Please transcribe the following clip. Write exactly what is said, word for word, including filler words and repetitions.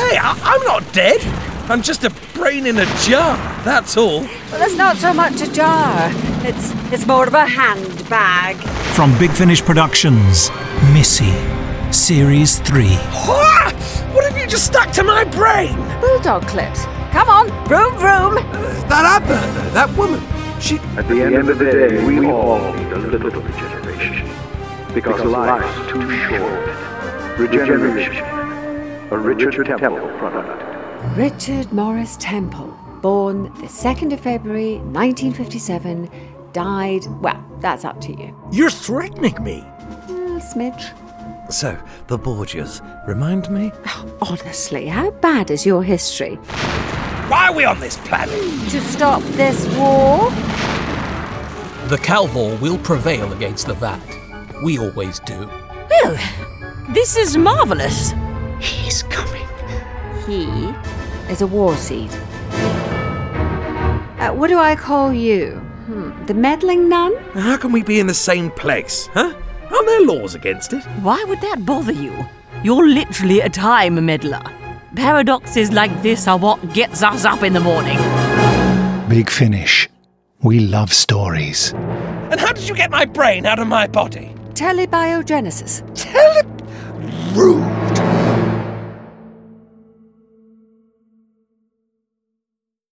Hey, I- I'm not dead. I'm just a brain in a jar, that's all. Well, that's not so much a jar. It's it's more of a handbag. From Big Finish Productions, Missy, Series three. What? What have you just stuck to my brain? Bulldog clips. Come on, vroom vroom. Uh, that advert, though, that woman, she... At the end of the day, we all need a little regeneration. Because life's too short. Regeneration. A Richard Temple product. Richard Morris Temple, born the second of February, nineteen fifty-seven, died, well, that's up to you. You're threatening me. Uh, smidge. So, the Borgias, remind me? Oh, honestly, how bad is your history? Why are we on this planet? To stop this war? The Calvor will prevail against the Vat. We always do. Well, this is marvellous. He's coming. He is a war seed. Uh, what do I call you? Hmm, the meddling nun? How can we be in the same place, huh? Aren't there laws against it? Why would that bother you? You're literally a time meddler. Paradoxes like this are what gets us up in the morning. Big Finish. We love stories. And how did you get my brain out of my body? Telebiogenesis. Tele... Rude.